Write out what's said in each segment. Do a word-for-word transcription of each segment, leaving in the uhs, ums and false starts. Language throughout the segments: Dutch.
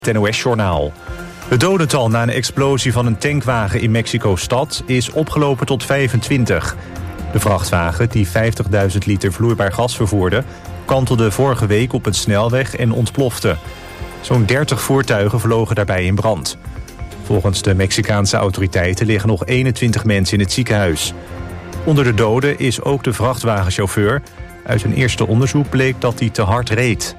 Het N O S-journaal. Het dodental na een explosie van een tankwagen in Mexico-stad is opgelopen tot vijfentwintig. De vrachtwagen, die vijftigduizend liter vloeibaar gas vervoerde, kantelde vorige week op een snelweg en ontplofte. Zo'n dertig voertuigen vlogen daarbij in brand. Volgens de Mexicaanse autoriteiten liggen nog eenentwintig mensen in het ziekenhuis. Onder de doden is ook de vrachtwagenchauffeur. Uit een eerste onderzoek bleek dat hij te hard reed.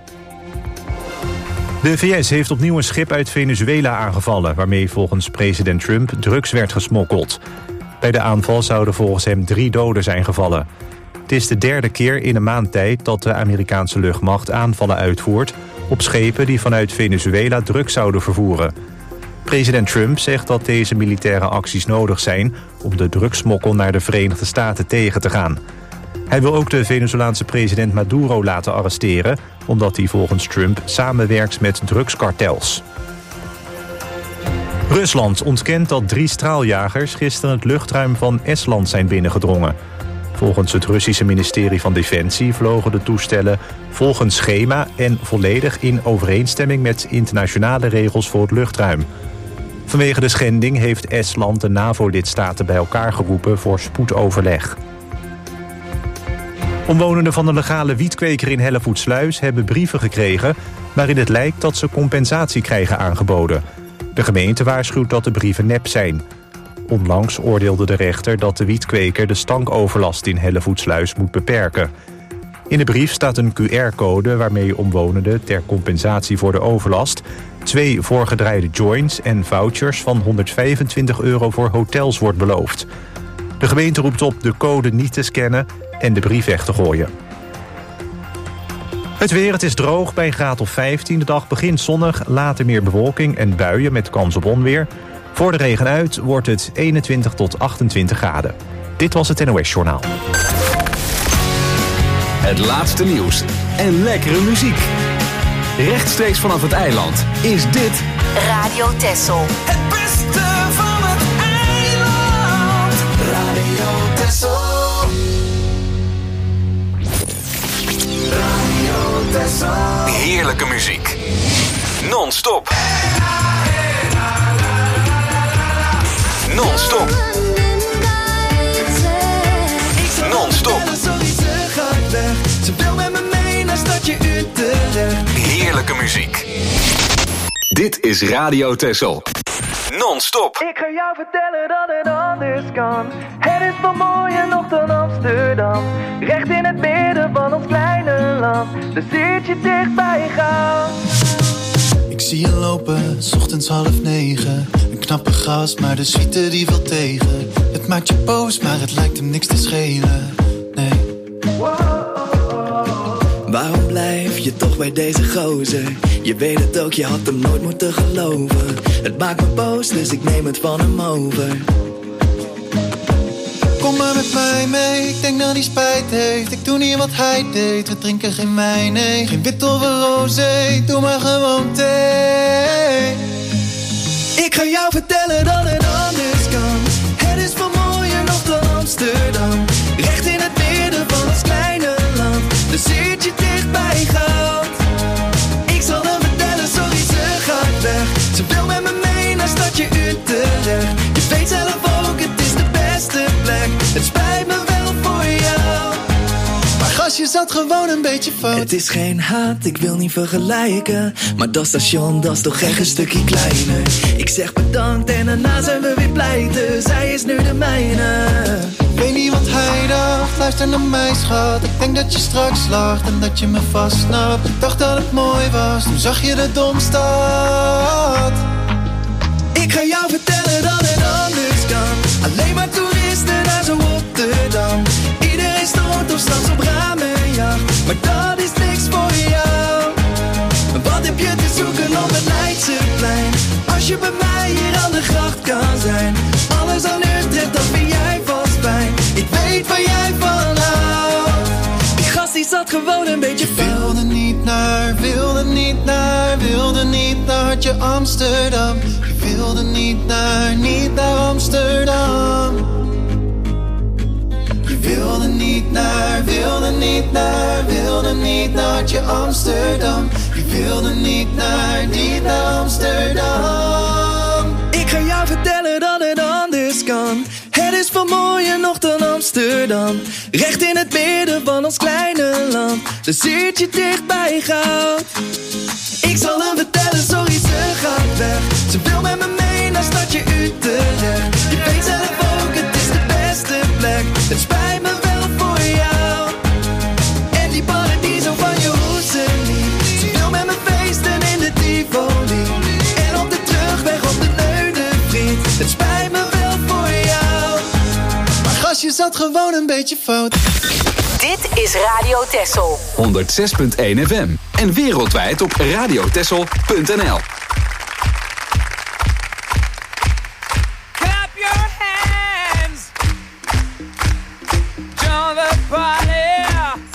De V S heeft opnieuw een schip uit Venezuela aangevallen, waarmee volgens president Trump drugs werd gesmokkeld. Bij de aanval zouden volgens hem drie doden zijn gevallen. Het is de derde keer in een maand tijd dat de Amerikaanse luchtmacht aanvallen uitvoert op schepen die vanuit Venezuela drugs zouden vervoeren. President Trump zegt dat deze militaire acties nodig zijn om de drugssmokkel naar de Verenigde Staten tegen te gaan. Hij wil ook de Venezolaanse president Maduro laten arresteren, omdat hij volgens Trump samenwerkt met drugskartels. Rusland ontkent dat drie straaljagers gisteren het luchtruim van Estland zijn binnengedrongen. Volgens het Russische ministerie van Defensie vlogen de toestellen volgens schema en volledig in overeenstemming met internationale regels voor het luchtruim. Vanwege de schending heeft Estland de NAVO-lidstaten bij elkaar geroepen voor spoedoverleg. Omwonenden van de legale wietkweker in Hellevoetsluis hebben brieven gekregen waarin het lijkt dat ze compensatie krijgen aangeboden. De gemeente waarschuwt dat de brieven nep zijn. Onlangs oordeelde de rechter dat de wietkweker de stankoverlast in Hellevoetsluis moet beperken. In de brief staat een Q R-code waarmee omwonenden ter compensatie voor de overlast twee voorgedraaide joints en vouchers van honderdvijfentwintig euro voor hotels wordt beloofd. De gemeente roept op de code niet te scannen en de brief weg te gooien. Het weer, het is droog bij een graad of vijftien. De dag begint zonnig, later meer bewolking en buien met kans op onweer. Voor de regen uit wordt het eenentwintig tot achtentwintig graden. Dit was het N O S-journaal. Het laatste nieuws en lekkere muziek. Rechtstreeks vanaf het eiland is dit Radio Texel. Het beste van het eiland. Radio Texel. Radio Texel. heerlijke muziek. Non-stop. Non-stop. Non-stop. Ze wil met me mee naar stadje Utrecht. Heerlijke muziek. Dit is Radio Texel. Non-stop. Ik ga jou vertellen dat het anders kan. Het is veel mooier nog dan Amsterdam. Recht in het midden van ons kleine land. Dus zit je dichtbij gaan. Ik zie je lopen, 's ochtends half negen. Een knappe gast, maar de suite die wil tegen. Het maakt je boos, maar het lijkt hem niks te schelen. Nee. Waarom blijf je toch bij deze gozer? Je weet het ook, je had hem nooit moeten geloven. Het maakt me boos, dus ik neem het van hem over. Kom maar met mij mee, ik denk dat hij spijt heeft. Ik doe niet wat hij deed, we drinken geen wijn, nee. Geen wit of een rosé, doe maar gewoon thee. Ik ga jou vertellen dat het anders kan. Het is veel mooier nog dan Amsterdam. Recht in het midden van ons kleine land. Dus zit je dichtbij gaat. Ik zal hem vertellen, sorry ze gaat weg. Ze wil met me mee naar stadje Utrecht. Je weet zelf ook, het is de beste plek. Het spijt me wel voor jou. Maar gastje zat gewoon een beetje fout. Het is geen haat, ik wil niet vergelijken. Maar dat station, dat is toch echt een stukje kleiner. Ik zeg bedankt en daarna zijn we weer pleiten. Zij is nu de mijne. Ik weet niet wat hij dacht, luister naar mij schat. Ik denk dat je straks lacht en dat je me vastsnapt. Ik dacht dat het mooi was, toen zag je de domstad. Ik ga jou vertellen dat het anders kan. Alleen maar toeristen naar zo Rotterdam. Iedereen stort of straks op ramenjacht. Maar dat is niks voor jou. Wat heb je te zoeken op het Leidseplein? Als je bij mij hier aan de gracht kan zijn. Alles aan Utrecht, dat vind jij vast fijn. Ik weet waar jij van houdt. Die gast die zat gewoon een beetje fout. Je wilde niet naar, wilde niet naar, wilde niet naar hartje Amsterdam. Je wilde niet naar, niet naar Amsterdam. Je wilde niet naar, wilde niet naar, wilde niet naar hartje Amsterdam. Je wilde niet naar, niet naar Amsterdam. Ik ga jou vertellen dat het anders kan. Het is veel mooier nog dan Amsterdam. Recht in het midden van ons kleine land. Daar zit je dicht bij goud. Ik zal hem vertellen, sorry ze gaat weg. Ze wil met me mee naar stadje Utrecht. Je weet zelf ook, het is de beste plek. Het spijt me wel voor jou. En die paradiso van je hoezen niet. Ze wil met me feesten in de Tivoli. En op de terugweg op de Neudenvriet. Het spijt me wel voor jou. Maar gastje zat gewoon een beetje fout. Dit is Radio Texel. honderdzes punt één F M. En wereldwijd op radiotexel punt n l. Clap your hands. Join the party.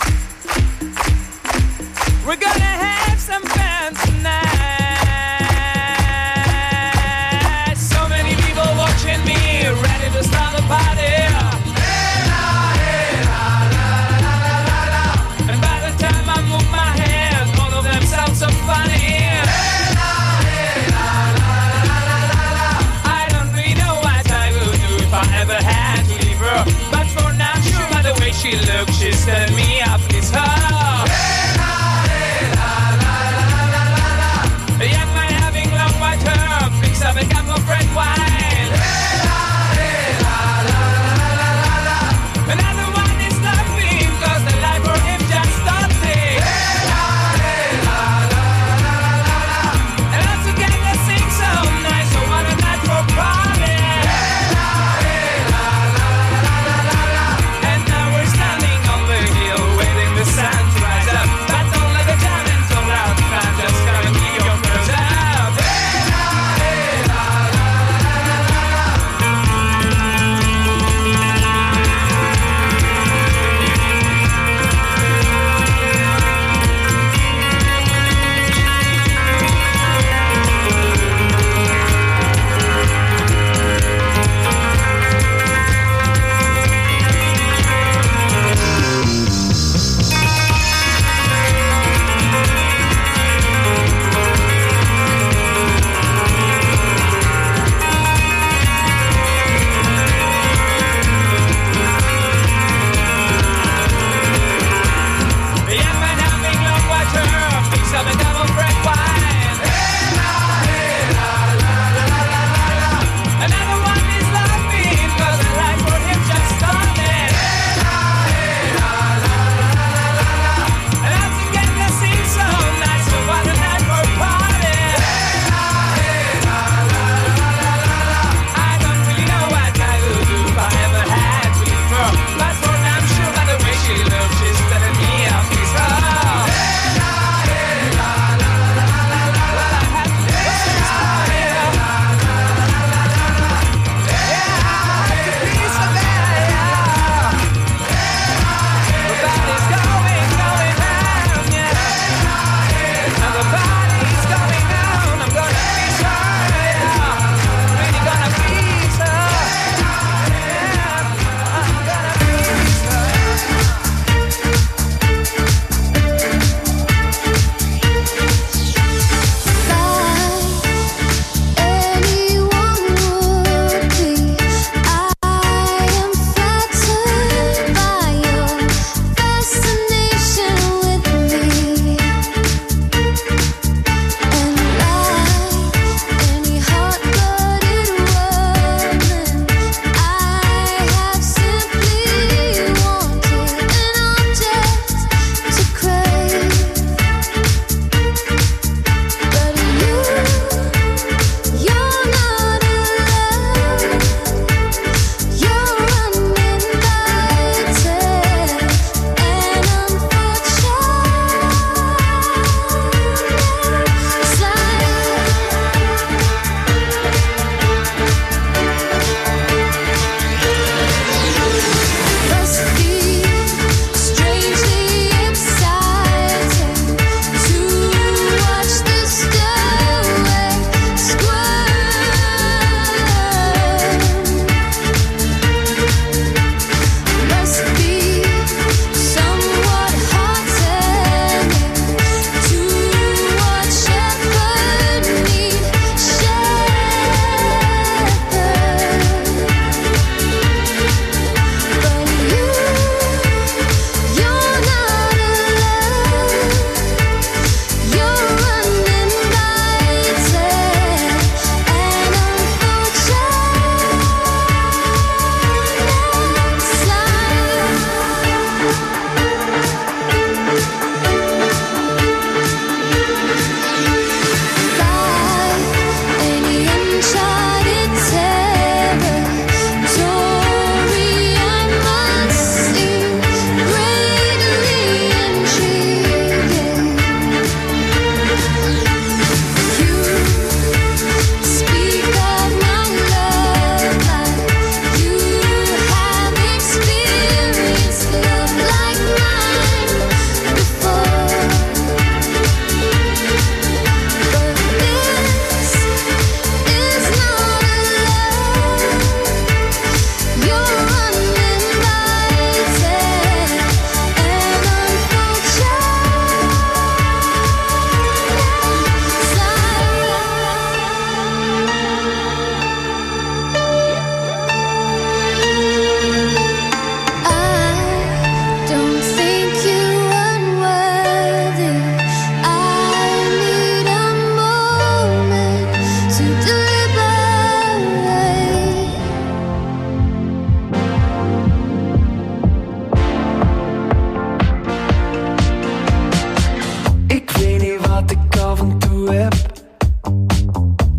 We're gonna have some fun tonight. So many people watching me, ready to start the party. And by the time I move my hands, all of them sound so funny.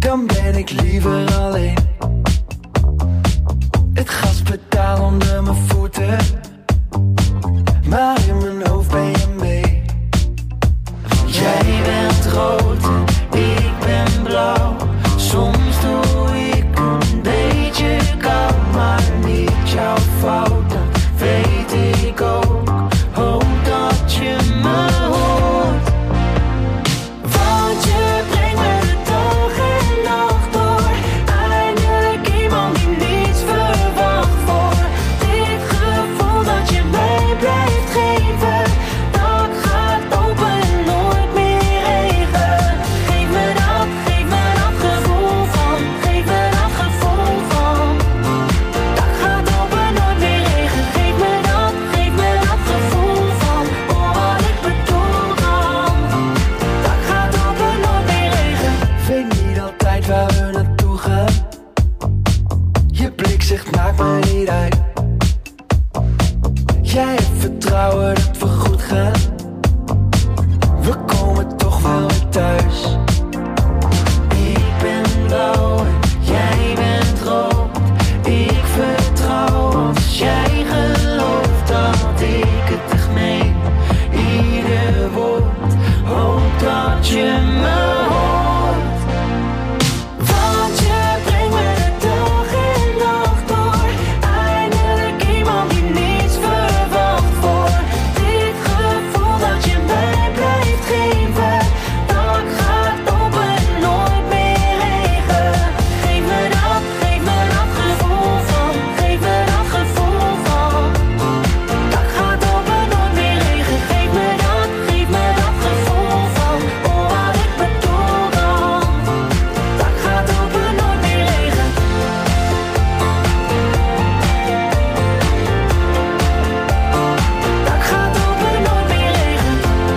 dan ben ik liever alleen. Het gaspedaal onder mijn voeten, maar in mijn hoofd ben je mee. Jij bent rood, ik ben blauw. Soms doe ik een beetje koud, maar niet jouw fout, dat weet ik ook. Hoop dat je me hoort, want je brengt me de dag en nacht door. Eindelijk iemand die niets verwacht voor. Dit gevoel dat je mij blijft geven, dat gaat open en nooit meer regen. Geef me dat, geef me dat gevoel van, geef me dat gevoel van. Dat gaat open, nooit meer regen. Geef me dat, geef me dat gevoel van. Oh, wat ik bedoel dan. Dat gaat open, nooit meer regen. Weet niet altijd waar we naartoe gaan. Je blik zegt maakt me niet uit. Jij hebt vertrouwen dat we goed gaan. We komen toch wel weer thuis. Ik ben blauw en jij bent rood. Ik vertrouw als jij gelooft dat ik het echt meen. Ieder woord, hoop dat je me hoort. Want je brengt me de dag en nacht door. Eindelijk iemand die niets verwacht voor. Dit gevoel dat je mij blijft geven, dat gaat open en nooit meer regen. Geef me dat, geef me dat gevoel van, geef me dat gevoel van. Dat gaat open, nooit meer regen. Geef me dat, geef me dat gevoel van. Oh, wat ik bedoel dan. Dat gaat open, nooit meer regen. Dat gaat open, nooit meer regen.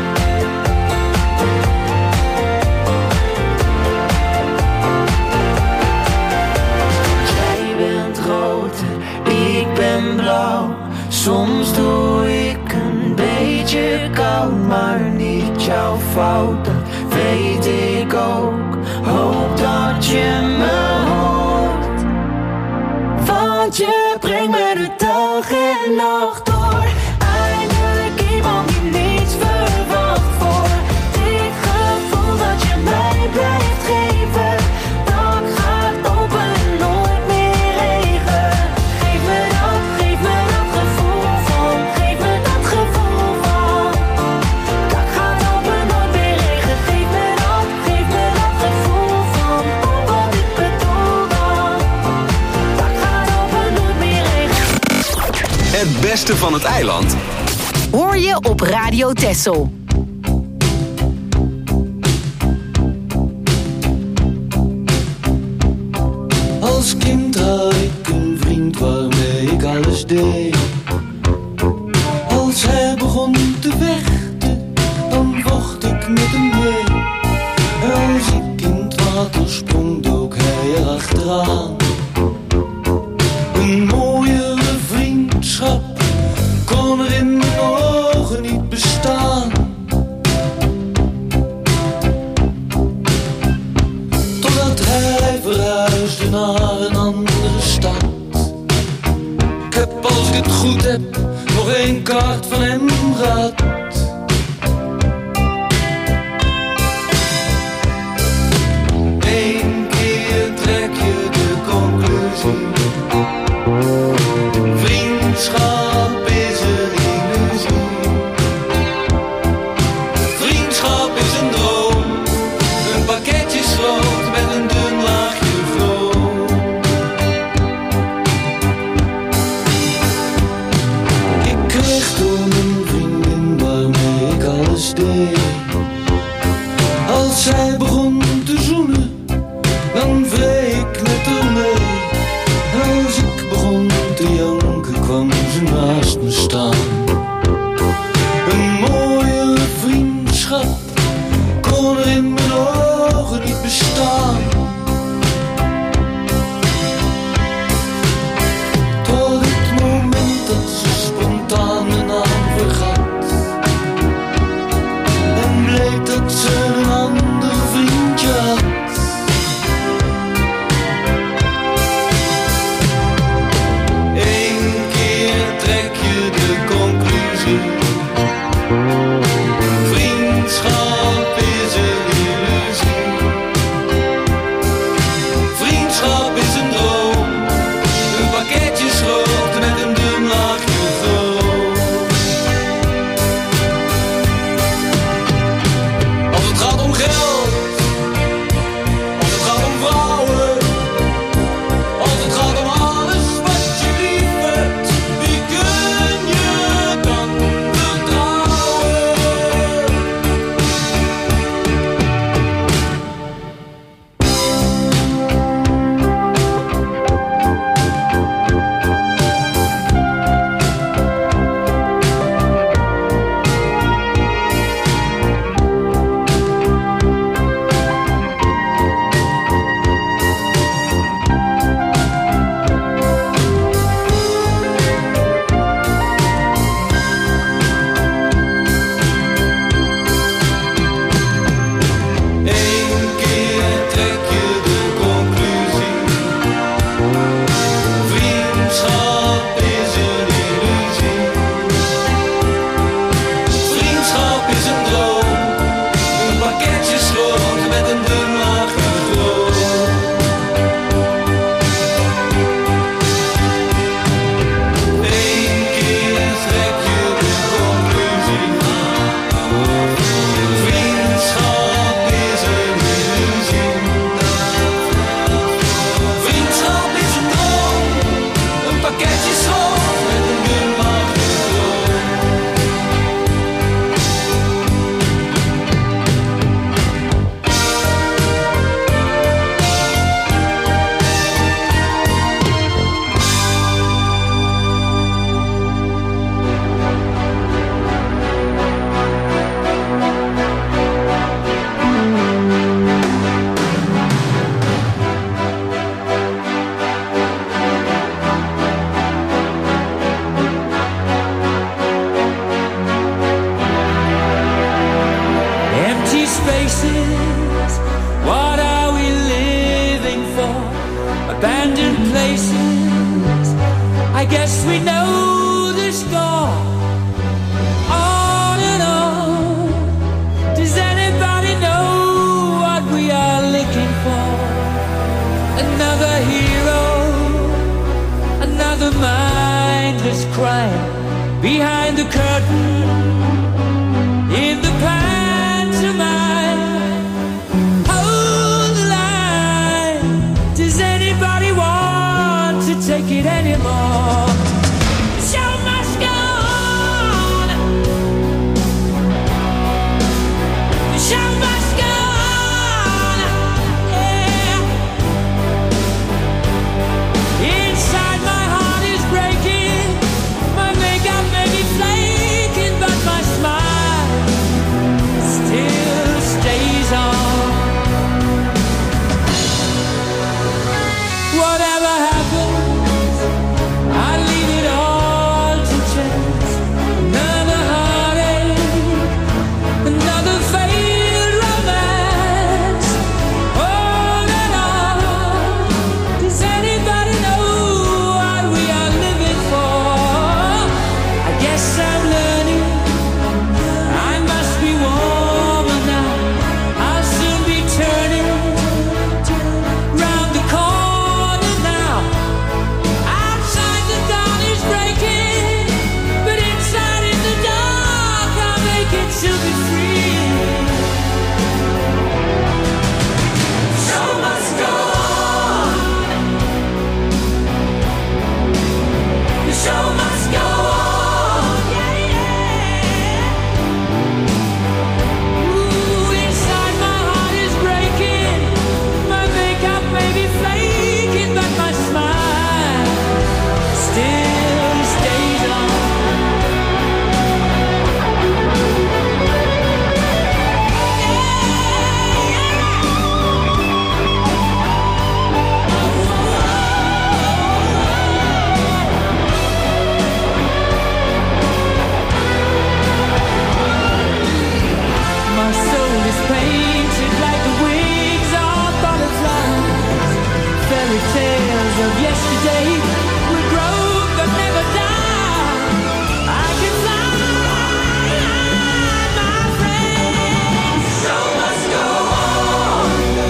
Jij bent rood en ik ben blauw. Soms doe ik een beetje koud, maar niet jouw fout, dat weet ik ook. Hoop dat je me hoort, want je brengt me de dag en nacht door. Eindelijk iemand die niets verwacht voor. Dit gevoel dat je mij blijft geven, dat gaat open en nooit meer regen. Geef me dat, geef me dat gevoel van, geef me dat gevoel van. Dat gaat open, nooit meer regen. Geef me dat, geef me dat gevoel van. Oh, wat ik bedoel dan. Dat gaat open, nooit meer regen. Het beste van het eiland. Hoor je op Radio Texel. Als kind had ik een vriend waarmee ik alles deed. Als hij begon te vechten, dan vocht ik met hem mee. Als ik in het water sprong, dook hij erachteraan. Een mooiere vriendschap kon er in mijn ogen niet bestaan. Totdat hij verhuisde naar een andere stad. Ik heb, als ik het goed heb, nog één kaart van hem gehad. Eén keer trek je de conclusie: vriendschap is een illusie. Vriendschap is een droom, een pakketje schroot met een dun laagje vloot. Ik kreeg toen een vriendin waarmee places. I guess we know the score. On and on. Does anybody know what we are looking for? Another hero, another mindless crime behind the curtain in the pantomime. Hold the line. Does anybody want to take it anymore? The show must go on. The show must go on. Yeah. Inside my heart is breaking. My makeup may be flaking, but my smile still stays on. Whatever happens, I leave it all to chance. Another heartache, another failed romance. On and on. Does anybody know what we are living for? I guess I'm learning. I must be warmer now. I'll soon be turning round the corner now. Outside the dawn is breaking, but inside in the dark I'll make it to be free. Show must go on. The show must go on. Yeah, yeah. Ooh, inside my heart is breaking. My makeup may be flaking, but my smile still stays on. My soul is painted like the wings of butterflies. Fairy tales of yesterday will grow but never die. I can fly, my friend. Show must go on.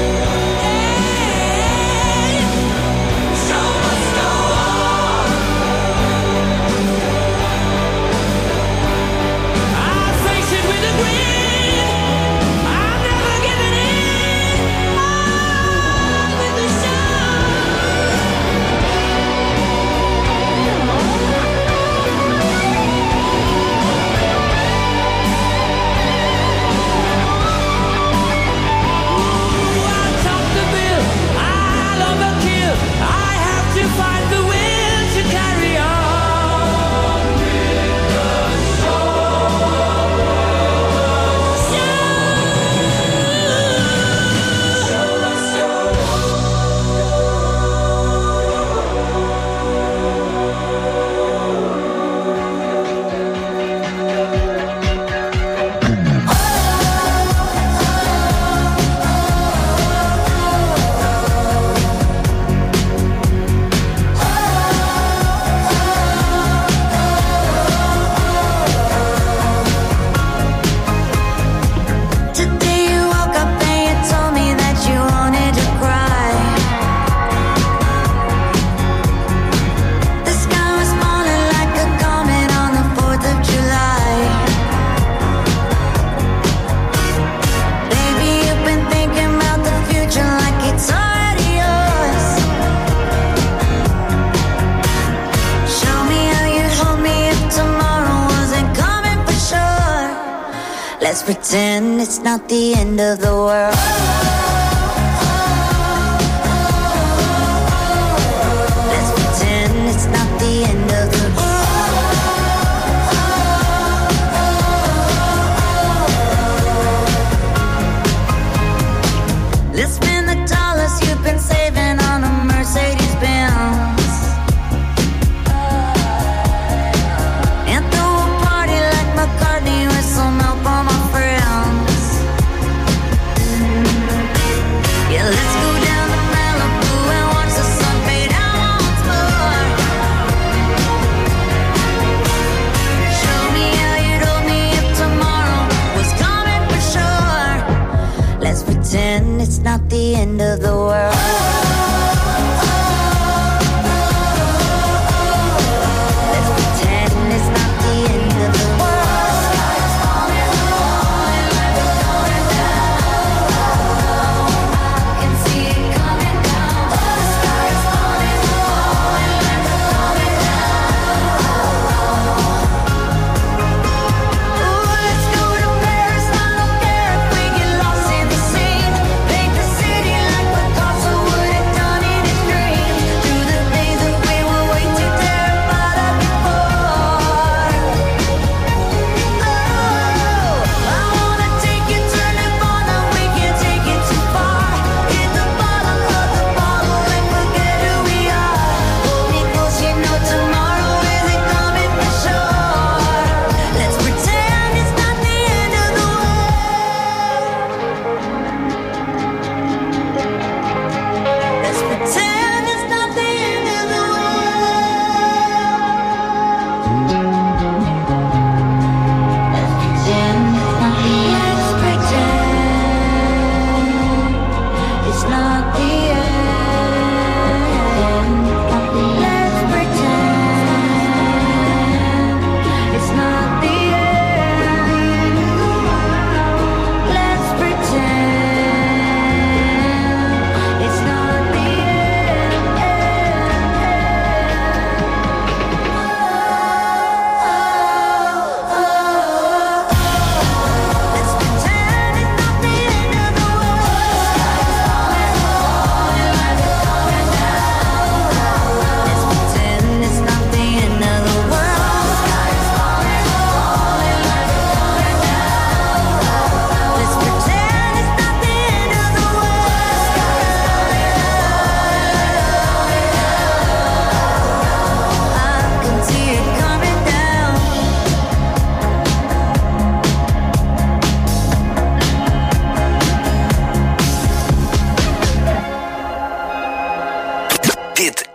Hey, show must go on. I'll face it with a grin. I'm never giving in. On with the show. Ooh, I'll top the bill. I'll overkill. I have to find the will to carry on with the Today you woke up and you told me that you wanted to cry. The sky was falling like a comet on the fourth of July. Baby, you've been thinking about the future like it's already yours. Show me how you'd hold me if tomorrow wasn't coming for sure. Let's pretend it's not the end of the world. Let's pretend it's not the end of the world. Let's spend the dollars you've been saving on a Mercedes Benz and throw a party like McCartney with some help on my friends.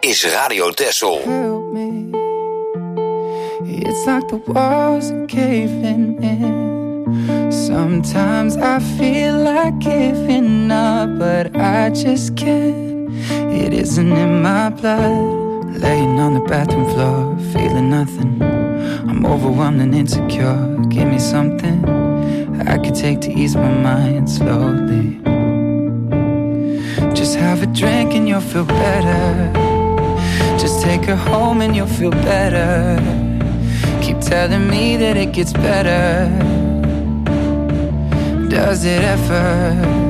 is Radio Texel. Help me. It's like the walls are caving in. Sometimes I feel like giving up, but I just can't. It isn't in my blood. Laying on the bathroom floor, feeling nothing. I'm overwhelmed and insecure. Give me something I could take to ease my mind slowly. Just have a drink and you'll feel better. Just take her home and you'll feel better. Keep telling me that it gets better. Does it ever?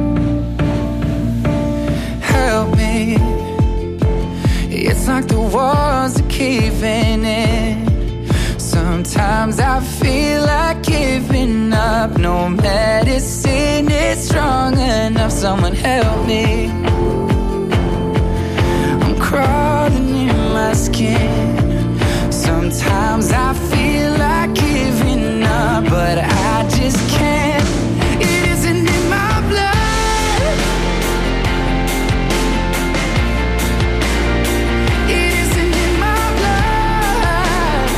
Help me. It's like the walls are caving in. Sometimes I feel like giving up. No medicine is strong enough. Someone help me. I'm crawling in my skin. Sometimes I feel like giving up, but I just can't. It isn't in my blood. It isn't in my blood.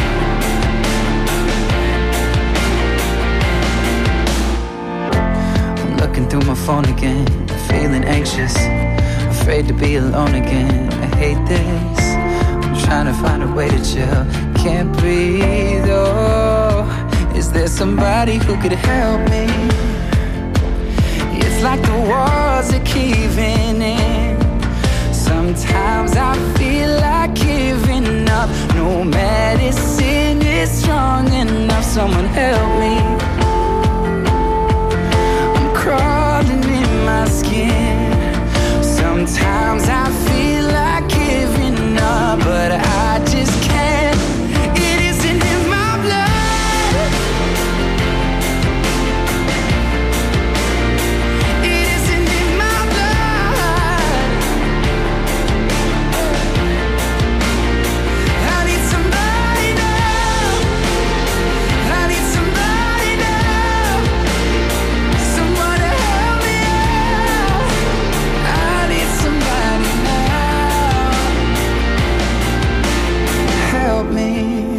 I'm looking through my phone again, feeling anxious, afraid to be alone again. I hate this. I'm trying to find a way to chill. Can't breathe, oh. Is there somebody who could help me? It's like the walls are caving in. Sometimes I feel like giving up. No medicine is strong enough. Someone help me. I'm crawling in my skin. Sometimes I feel like giving up, but I just can't. It isn't in my blood. It isn't in my blood. I need somebody now. I need somebody now. Someone to help me out. I need somebody now. Help me.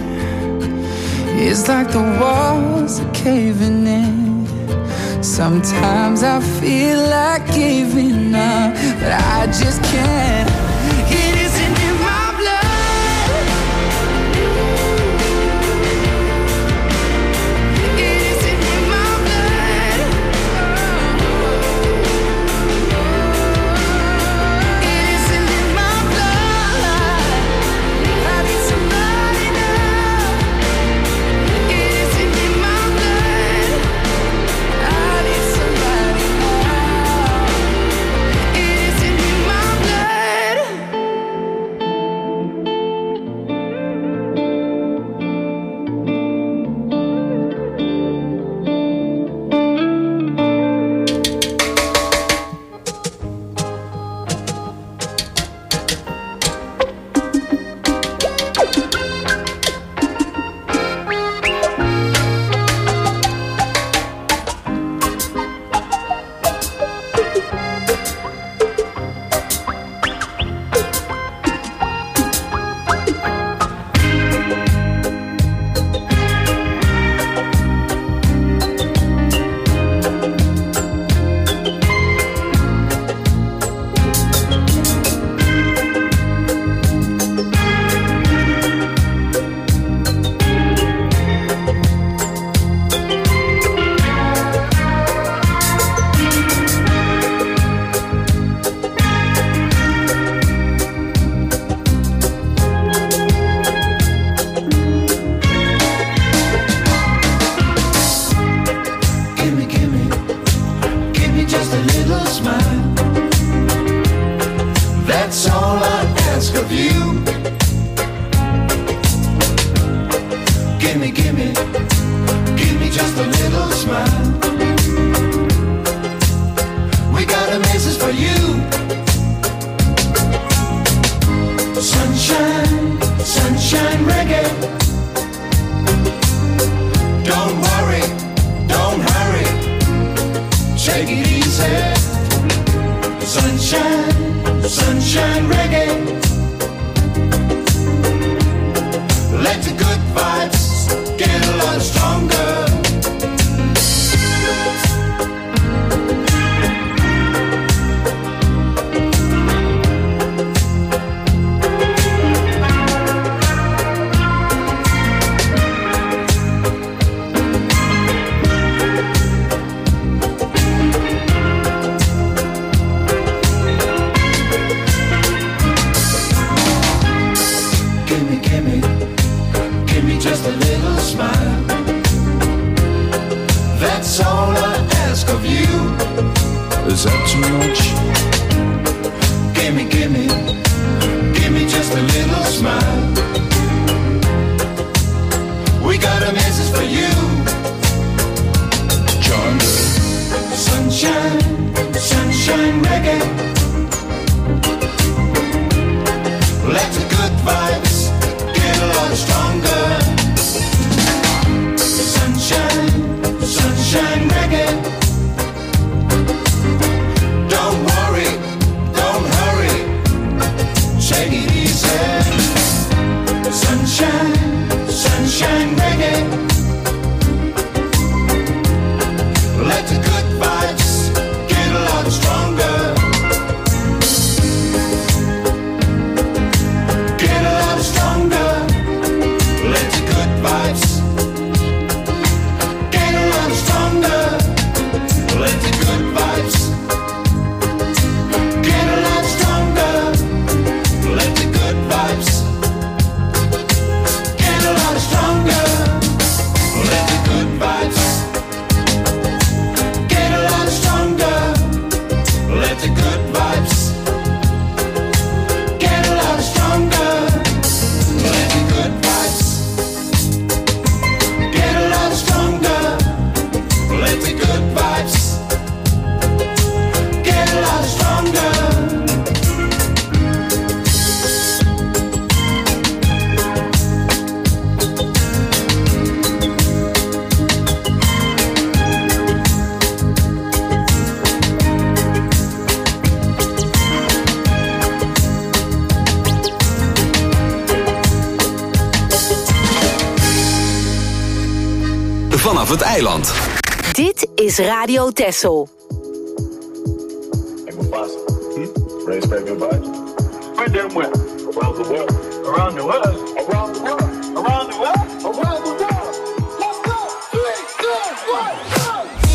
It's like the walls are caving in. Sometimes I feel like giving up, but I just can't. It isn't in my blood. It isn't in my blood. It isn't in my blood. I need somebody now. It isn't in my blood. I need somebody now. It isn't in my blood. Gimme, gimme, give me just a little smile. That's all I ask of you. Gimme, gimme, give me just a little smile. We got a message for you. Sunshine, sunshine reggae. Don't worry, don't hurry. Take it easy. Sunshine, sunshine reggae. vanaf het eiland. Dit is Radio Texel. Hey, Mufasa. Hmm? Ready to spread good vibes? Spread them where? Around the world. Around the world. Around the world. Around the world. Around the world. Let's go. Three, two, one, go.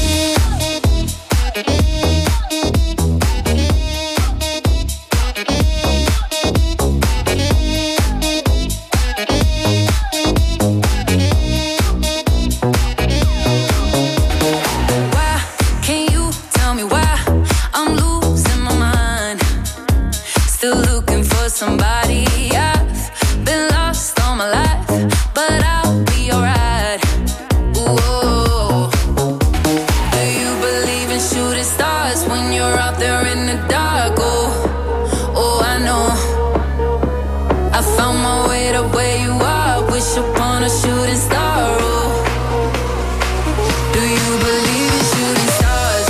Somebody, I've been lost all my life, but I'll be alright. Ooh, do you believe in shooting stars when you're out there in the dark? Oh, oh, I know. I found my way to where you are. Wish upon a shooting star. Oh, do you believe in shooting stars?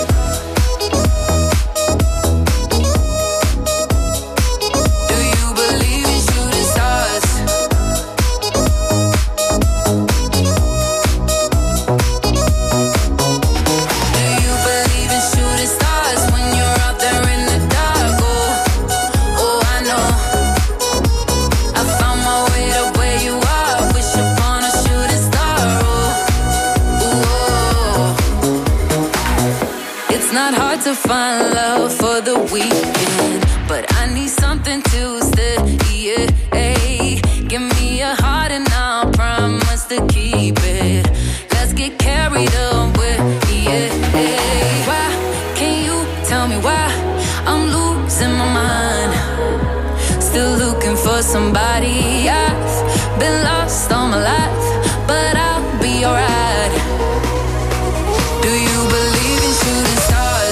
To find love for the weekend, but I need something to stay. Yeah, hey. Give me a heart and I'll promise to keep it. Let's get carried away. Yeah, hey. Why can you tell me why I'm losing my mind? Still looking for somebody. I've been lost all my life, but I'll be alright. Do you believe in shooting stars?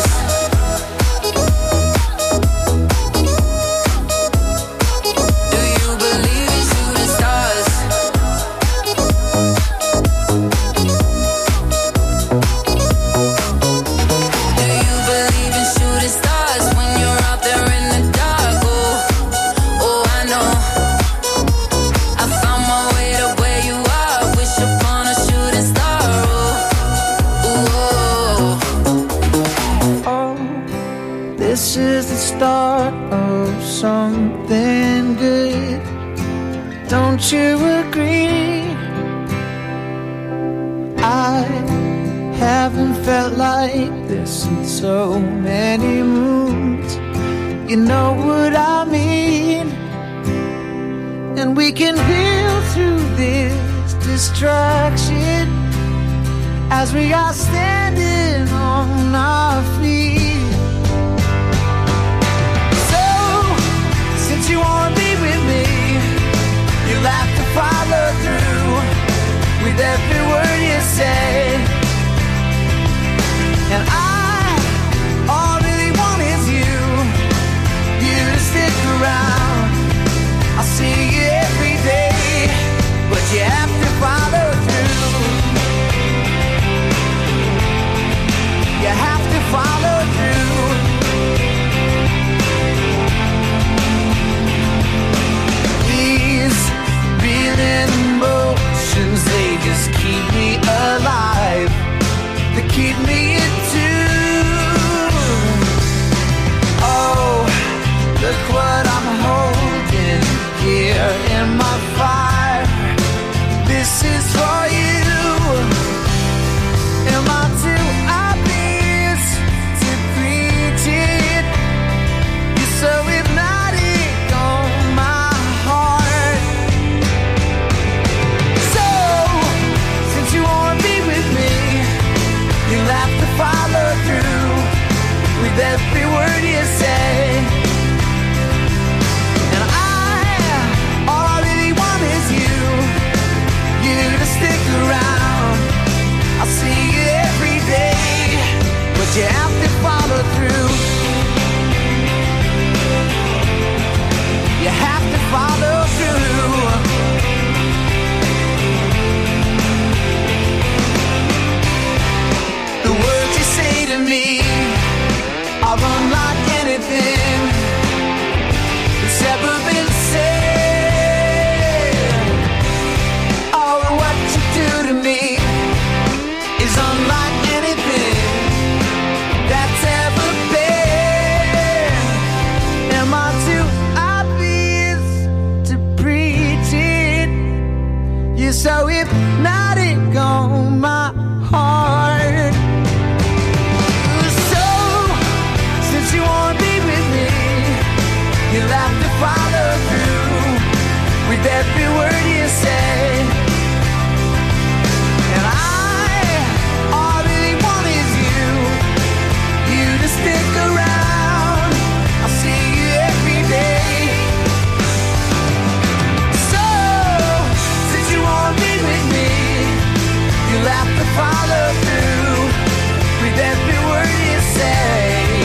This is the start of something good. Don't you agree? I haven't felt like this in so many moons. You know what I mean? And we can heal through this distraction as we are standing on our feet. Since you wanna be with me, you'll have to follow through with every word you say. And I, all I really want is you, you to stick around. I'll see you every day, but you have to follow through. You have to follow through. You'll have to follow through with every word you say. And I, all I really want is you, you to stick around. I'll see you every day. So, since you won't be with me, you'll have to follow through with every word you say.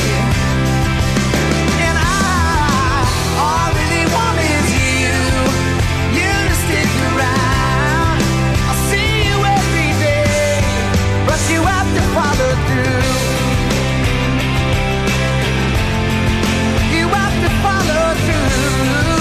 And I, all I really want is you, you to stick around. I'll see you every day, but you have to follow through. You have to follow through.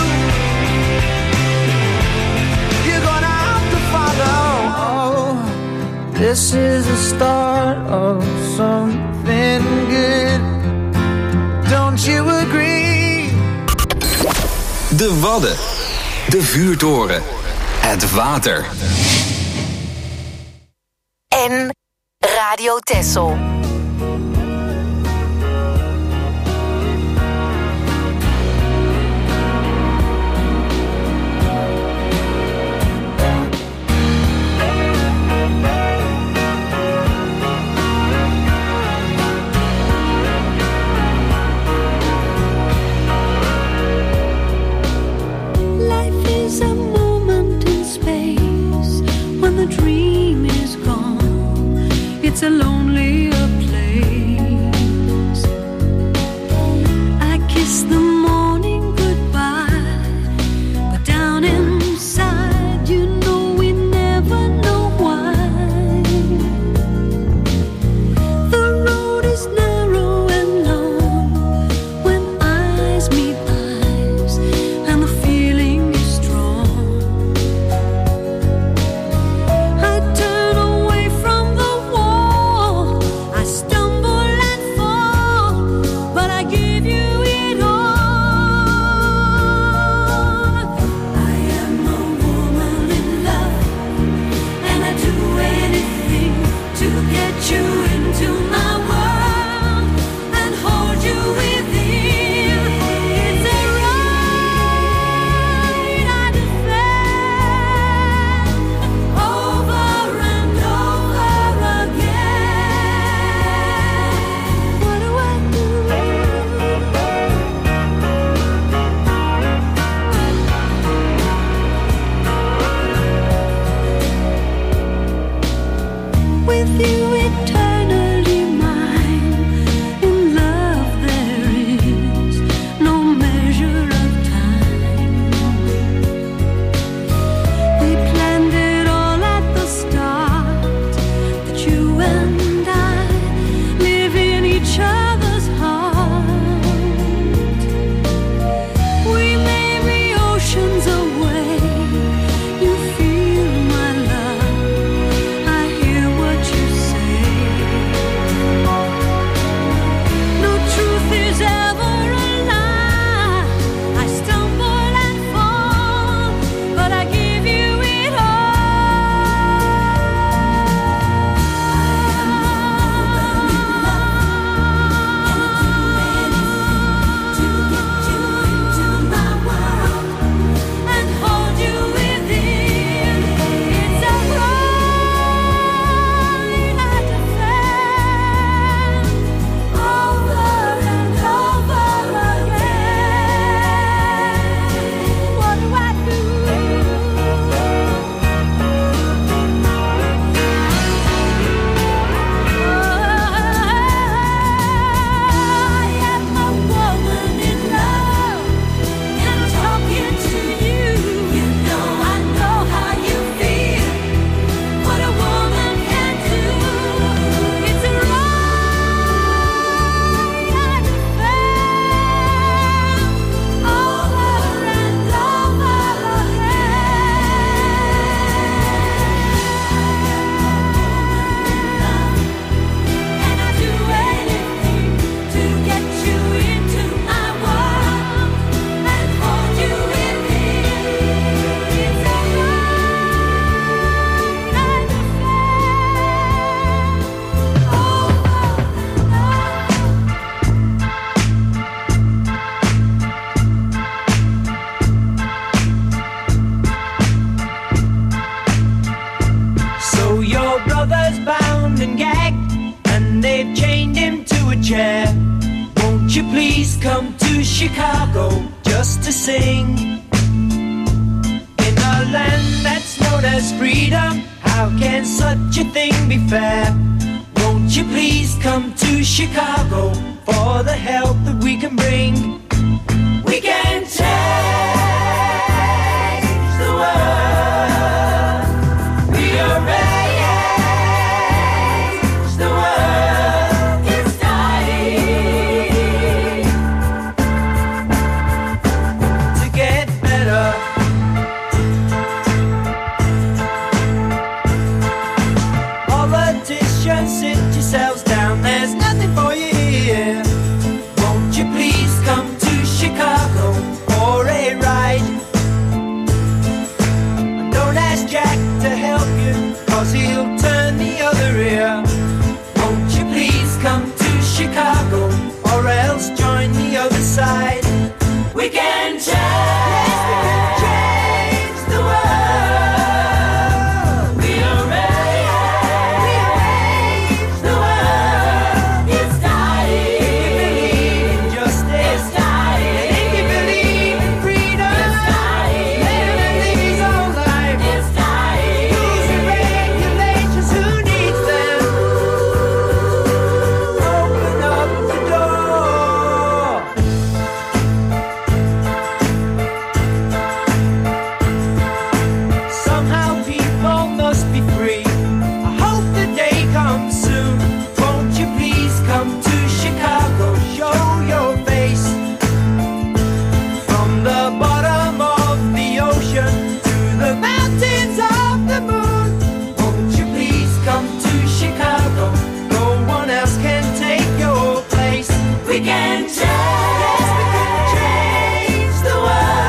You're gonna have to follow. This is the start of something good. Don't you agree? De Wadden. De vuurtoren. Het water. En Radio Texel. Life is a moment in space when the dream is gone. It's a lonely please come to Chicago just to sing? In a land that's known as freedom, how can such a thing be fair? Won't you please come to Chicago for the help that we can bring? We can change the world. Rearrange the world. It's dying to get better. Politicians, sit yourselves down. There's nothing for you here. Won't you please come to Chicago for a ride? And don't ask Jack to help you, cause he'll turn the other ear. Won't you please come to Chicago, or else join the other side? We can change, yes, we can change the world. Rearrange, rearrange the world. It's dying. If you believe in justice, it's dying. If you believe in freedom, it's dying. Let him live his own life, it's dying. Rules and regulations, who needs them? Open up the door. Somehow people must be free. I hope the day comes soon. Won't you please come to Chicago, show your face? From the bottom of the ocean to the mountains of the moon. Won't you please come to Chicago? No one else can take your place. We can change, yes, we can change the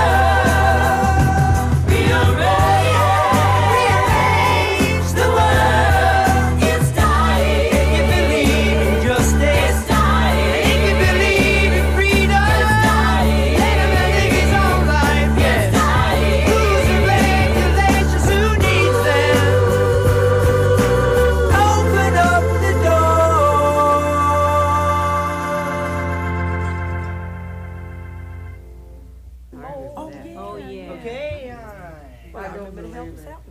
world. Rearrange, rearrange the world. It's dying. If you believe in justice, it's dying. If you believe in freedom, it's dying. Let him live his own life, yes. It's dying. Rules and regulations, who needs them? Open up the door. Oh yeah. Okay. All right. Want to help us out?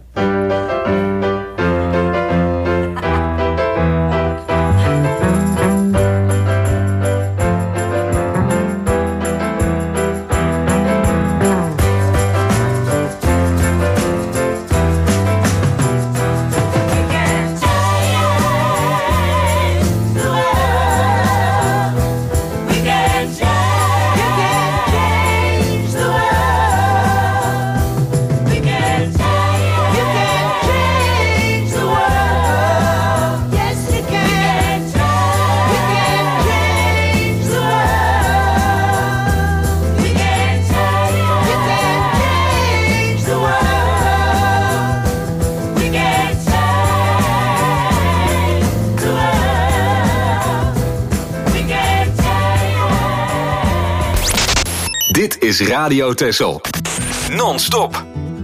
Dit is Radio Texel. Non-stop.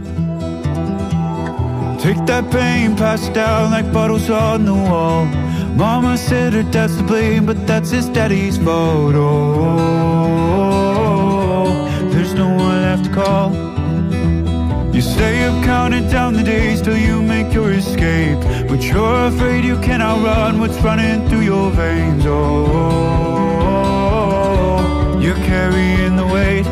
Take that pain, pass it down like bottles on the wall. Mama said her dad's to blame, but that's his daddy's fault. Oh, there's no one left to call. You stay up counting down the days till you make your escape, but you're afraid you cannot run what's running through your veins. Oh, you're carrying the weight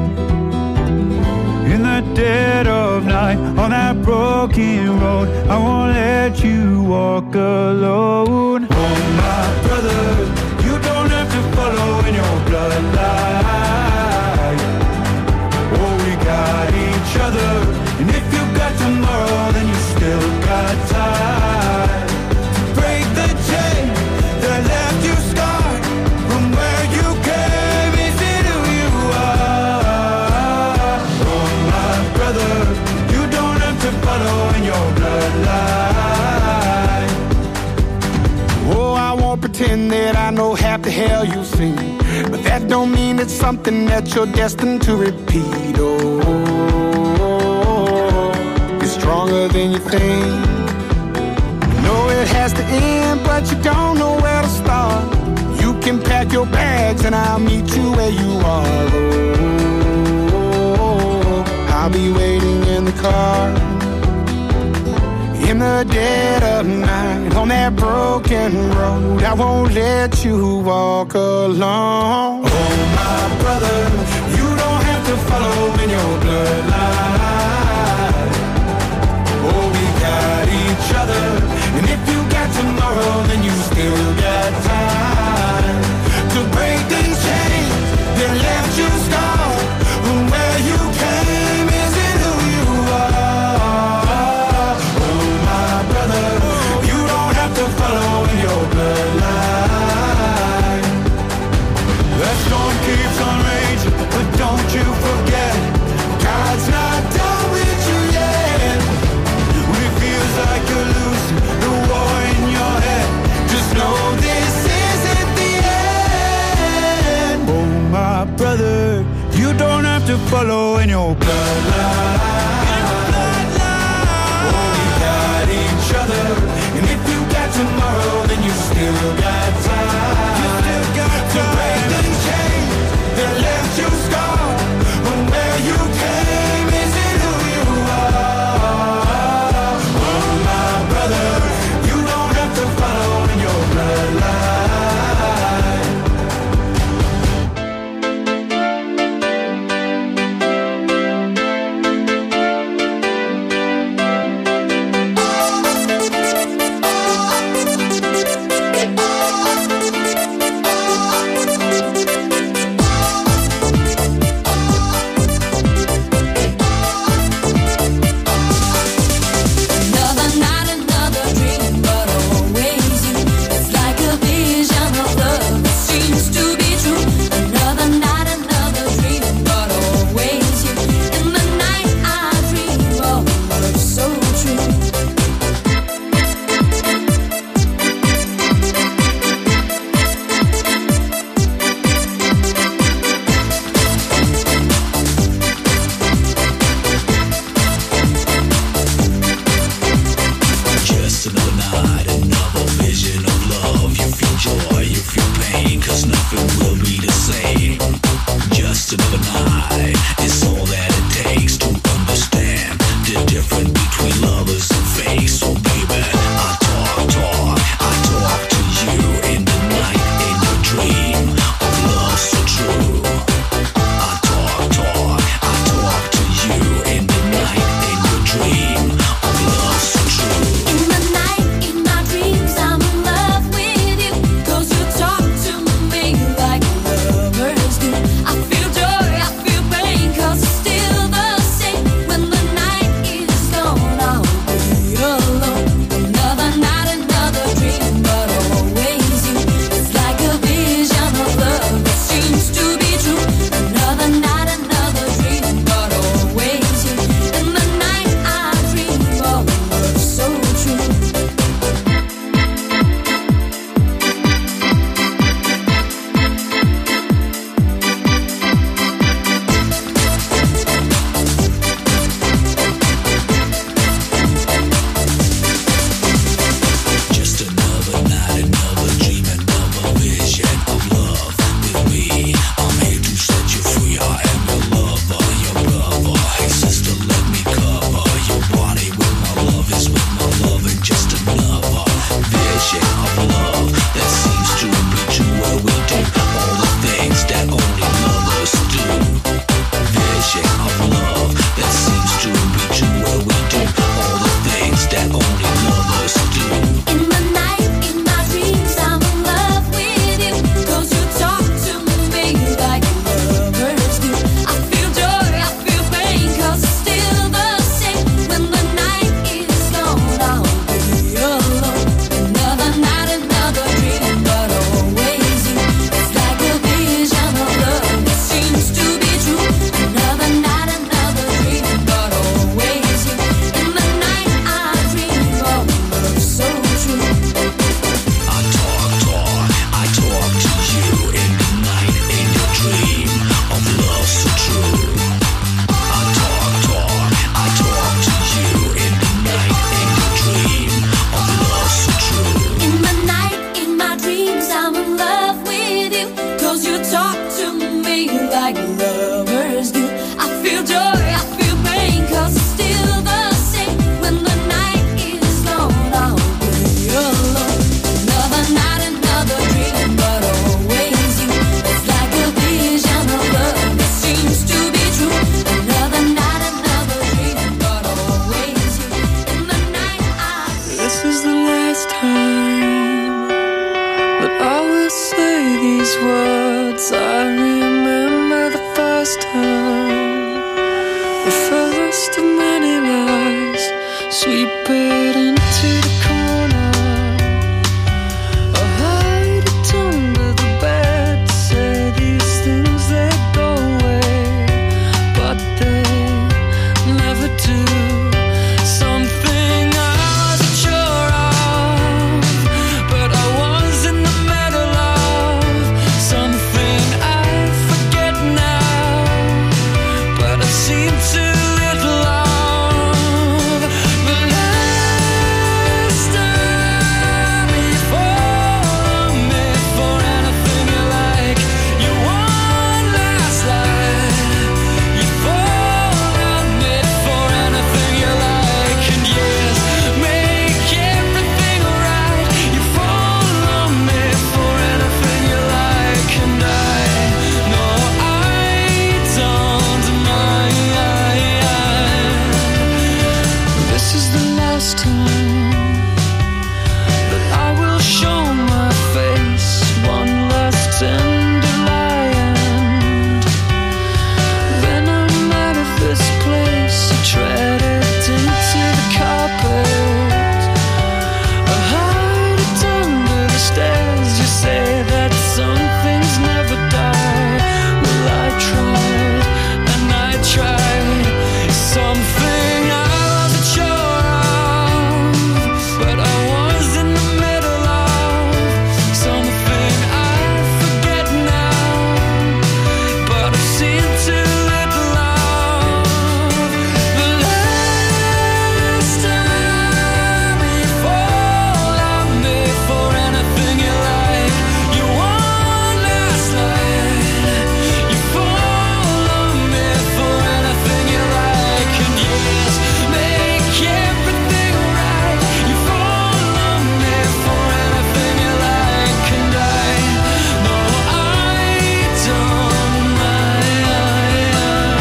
in the dead of night on that broken road. I won't let you walk alone. Oh my brother, you don't have to follow in your bloodline. Oh, we got each other, and if you got tomorrow, then you still got time to break the chain that left you scarred from where you came into who you are. Oh my brother, you don't have to follow in your bloodline. Oh, I won't pretend that I know half the hell you've seen, but that don't mean it's something that you're destined to repeat. Oh, you're stronger than you think. You know it has to end, but you don't know where to start. You can pack your bags and I'll meet you where you are. Oh, I'll be waiting in the car in the dead of night on that broken road. I won't let you walk alone. Oh, my brother, you don't have to follow in your bloodline. Oh, we got each other, and if you got tomorrow, then you still got time to break these chains that left you scarred. Where you came isn't who you are. Oh, my brother, you don't have to follow in your bloodline. The storm keeps on raging, but don't you forget, God's not done with you yet. When it feels like you're losing the war in your head, just know this isn't the end. Oh, my brother, you don't have to follow in your bloodline. Oh, we got each other, and if you got tomorrow, then you still got time. You still got to break the chains that left you scarred. But where you came isn't who you are. Oh, my brother, you don't have to follow in your bloodline. feel joy, I feel pain, 'cause it's still the same. When the night is gone, I'll be alone. Another night, another dream, but always you. It's like a vision of love that seems to be true. Another night, another dream, but always you. In the night I... This is the last time that I will say these words. I remember the first time, the first of many lies, sweep it into the corner. I hide it under the bed, say these things, they go away, but they never do. Something I wasn't sure of, but I was in the middle of. Something I forget now, but I seem to little of. The last time you fall on me for anything you like, you one last line. You fall on me for anything you like, and yes, make everything alright. You fall on me for anything you like, and I know I don't mind. This is the last time that I will show my face, one last tender lie, and then I'm out of this place. I tread it into the carpet, I hide it under the stairs. You say that some things never die. Well, I tried and I tried. Something I wasn't sure of, but I was in the middle of. Something I forget now, but I seem to little of. The last time you fall on me for anything you like, you one last line. You fall on me for anything you like, and yes, make everything right. You fall on me for anything you like, and I know I don't mind.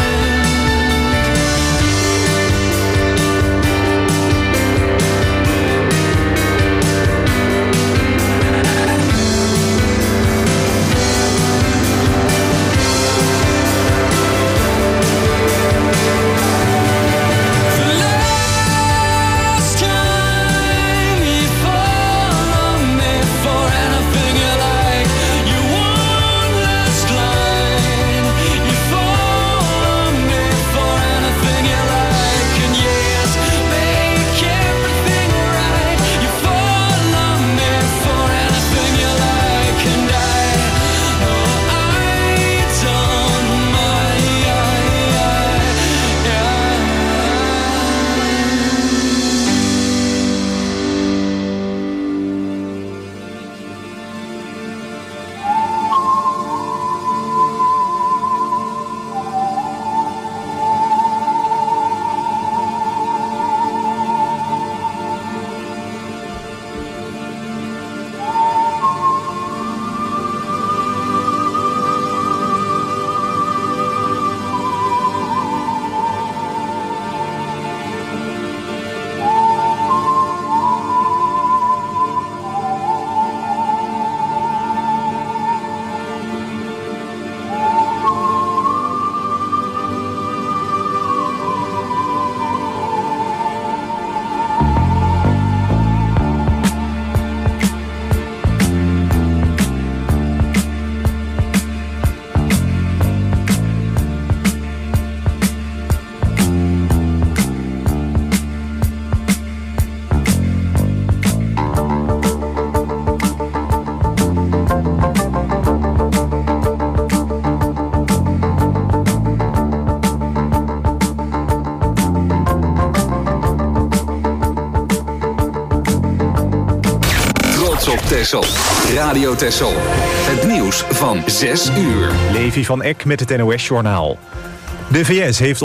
Last time you fall on me for anything you like, you one last line. You fall on me for anything you like, and yes, make everything right. You fall on me for anything you like, and I know I don't mind. Op Texel. Radio Texel. Het nieuws van zes uur. Levi van Eck met het N O S-journaal. De V S heeft